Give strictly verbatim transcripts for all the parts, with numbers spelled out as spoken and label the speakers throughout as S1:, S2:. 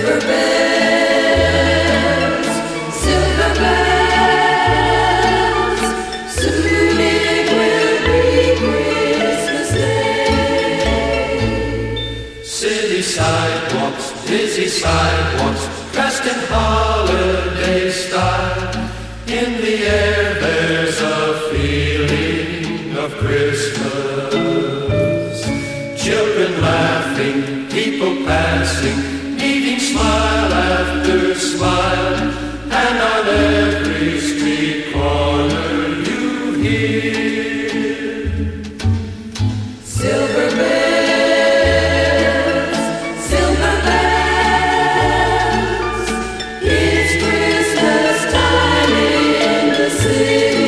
S1: Silver bells, silver bells, soon it will be Christmas Day.
S2: City sidewalks, busy sidewalks, dressed in holiday style. In the air there's a feeling of Christmas. Children laughing, people passing, meeting smile after smile, and on every street corner you hear
S1: silver bells, silver bells, it's Christmas time in the city.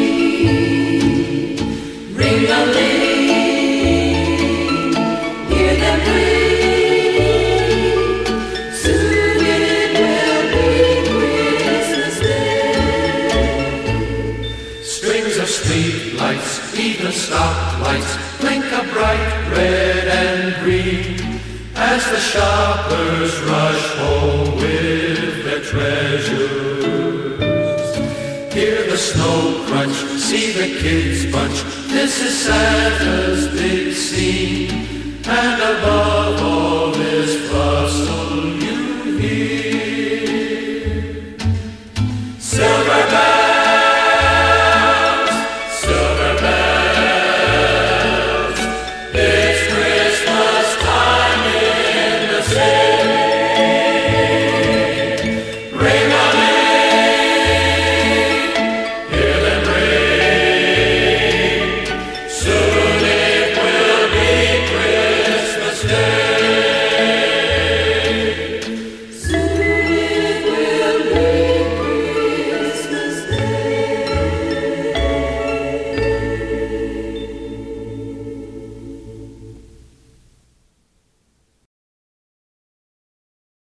S1: Ring-a-ling, hear them ring, soon it will be Christmas Day.
S2: strings of street lights, even stoplights, blink a bright red and green as the shoppers rush home with their treasures. Hear the snow crunch, see the kids bunch. This is Santa's big scene, and above all